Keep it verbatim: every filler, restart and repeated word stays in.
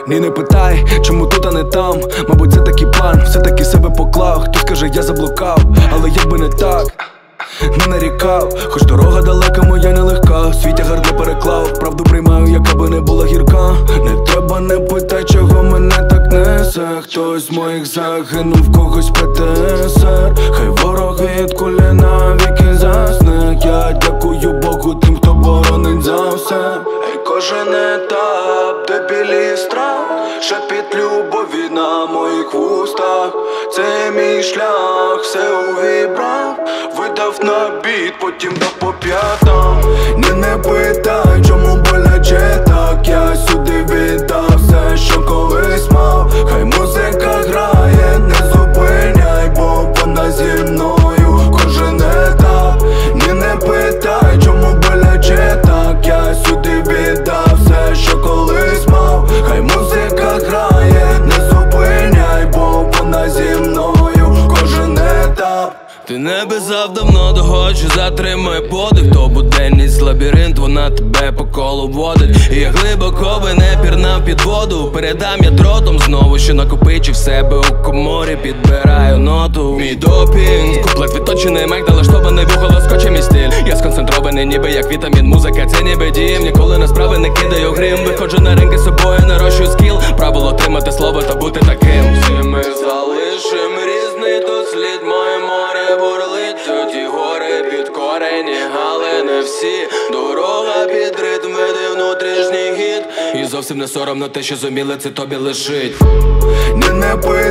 Ні, не питай, чому тут, а не там. Мабуть, це такий план, все-таки себе поклав. Хто скаже, я заблукав, але якби не так, не нарікав. Хоч дорога далека, моя нелегка. Свій тягар не переклав, правду приймаю, яка би не була гірка. Не треба, не питай, чого мене так несе. Хтось з моїх загинув, когось пе те ес ер. Хай ворог від кулі навіки засне. Я дякую Богу тим, хто боронить за все. Ей, кожен етап, де білі страх, шепіт любові на моїх вустах. Це мій шлях, все увібрав, видав на біт, потім дав по п'ятам. Ні, не питай, чому боляче так. Я сюди віддав все, що колись мав. Хай музика грає, не зупиняй, бо вона зі мною кожен етап. Ні, не питай, чому боляче так. Я сюди віддав все, що колись мав. Хай музика грає, не зупиняй, бо вона зі мною кожен етап. Ти не безав давно того, що затримує подих. То буденність, лабіринт, вона тебе по колу водить. І я глибоко би не пірнав під воду. Передам я дротом знову, що накопичив себе у коморі. Підбираю ноту. Мій допінг, куплет відточений мек, налаштований вухо лоскоче мій стиль. Я сконцентрований ніби як вітамін. Музика це ніби дім, ніколи на справи не кидаю грим. Виходжу на ринки собою, нарощую скіл. Правило тримати слово та бути таким. Всі ми залишим різний дослід, моє море бурлить. Ті гори під корені, але не всі. Дорога під ритм веде внутрішній гід. І зовсім не соромно те, що зуміли це тобі лишить. Ні, не пи